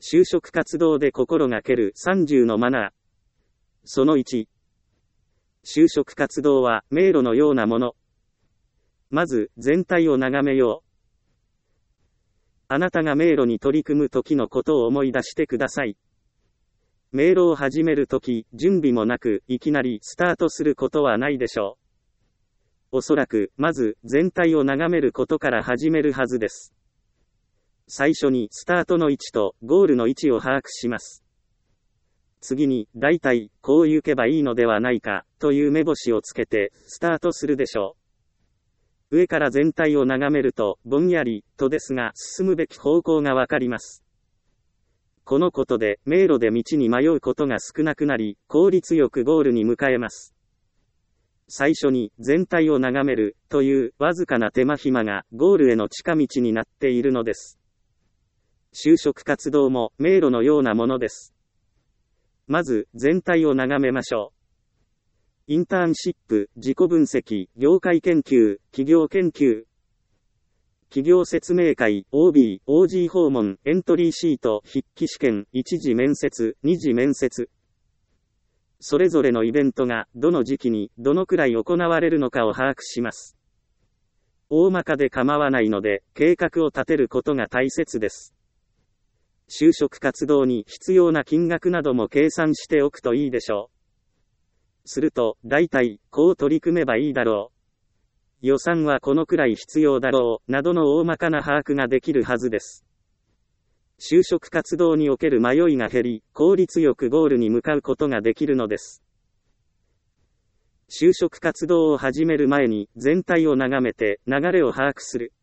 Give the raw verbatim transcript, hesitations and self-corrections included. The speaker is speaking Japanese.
就職活動で心がけるさんじゅうのマナー。そのいち。就職活動は迷路のようなもの。まず、全体を眺めよう。あなたが迷路に取り組む時のことを思い出してください。迷路を始めるとき、準備もなく、いきなりスタートすることはないでしょう。おそらく、まず、全体を眺めることから始めるはずです。最初に、スタートの位置と、ゴールの位置を把握します。次に、だいたい、こう行けばいいのではないか、という目星をつけて、スタートするでしょう。上から全体を眺めると、ぼんやり、とですが、進むべき方向がわかります。このことで、迷路で道に迷うことが少なくなり、効率よくゴールに向かえます。最初に、全体を眺める、という、わずかな手間暇が、ゴールへの近道になっているのです。就職活動も、迷路のようなものです。まず、全体を眺めましょう。インターンシップ、自己分析、業界研究、企業研究。企業説明会、オービー、オージー 訪問、エントリーシート、筆記試験、一次面接、二次面接。それぞれのイベントが、どの時期に、どのくらい行われるのかを把握します。大まかで構わないので、計画を立てることが大切です。就職活動に必要な金額なども計算しておくといいでしょう。すると、だいたい、こう取り組めばいいだろう。予算はこのくらい必要だろう、などの大まかな把握ができるはずです。就職活動における迷いが減り、効率よくゴールに向かうことができるのです。就職活動を始める前に、全体を眺めて、流れを把握する。